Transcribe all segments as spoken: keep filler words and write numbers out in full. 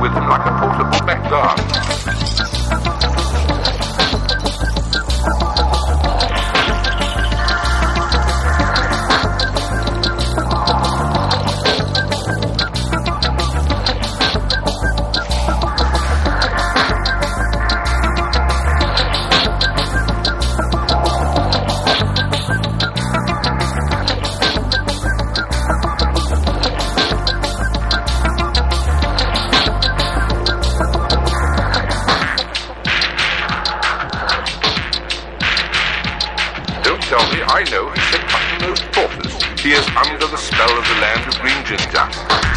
with him like a portable back garden. I know he said uttermost paupers. He is under the spell of the land of green ginger.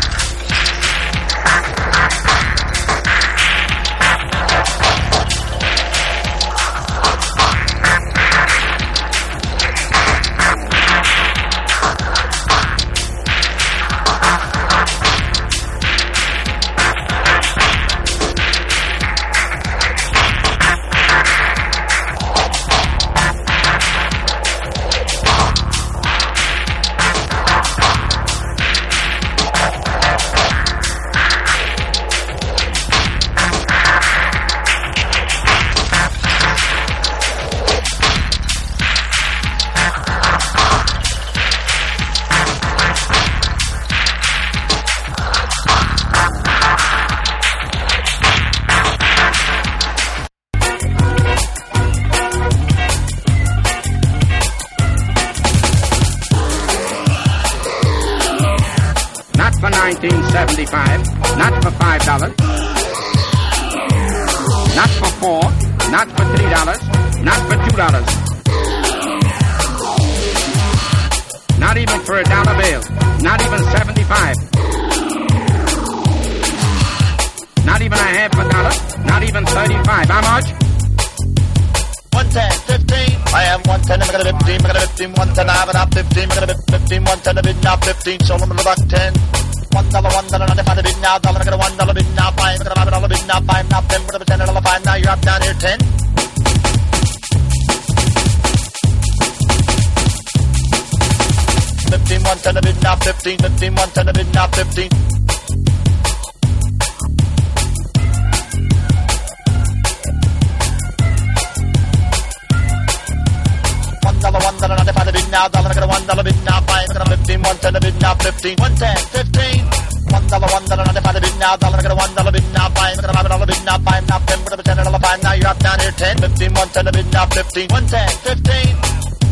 nineteen seventy-five, not for five dollars, not for four, not for three dollars, not for two dollars, not even for a dollar bill, not even seventy-five, not even a half a dollar, not even thirty-five. How much? one ten, fifteen. I am one ten, I'm gonna fifteen, I'm gonna fifteen, one ten, I'm gonna fifteen, I'm gonna fifteen, one ten, I'm gonna fifteen, so I'm gonna buck ten. One dollar, one dollar, not if I bid now, dollar, I'm gonna one dollar bid now, five, I'm gonna have a dollar bid now, five, now ten, we're gonna ten dollar five, now you're up down here ten. Fifteen, one ten, a bid now, fifteen, fifteen, one ten, a bid now, fifteen. One dollar, not if I bid now, dollar, I'm gonna one dollar bid now, five, I'm gonna fifteen, one ten, a bid now, fifteen, one ten, fifteen. One dollar, one dollar, not if I bid now, dollar, I'm gonna one dollar bid now, five, I'm gonna have a dollar bid now, five, now ten, we're gonna ten dollar five, now you're up down here ten, fifteen, one ten, a bid now, fifteen, one ten, fifteen.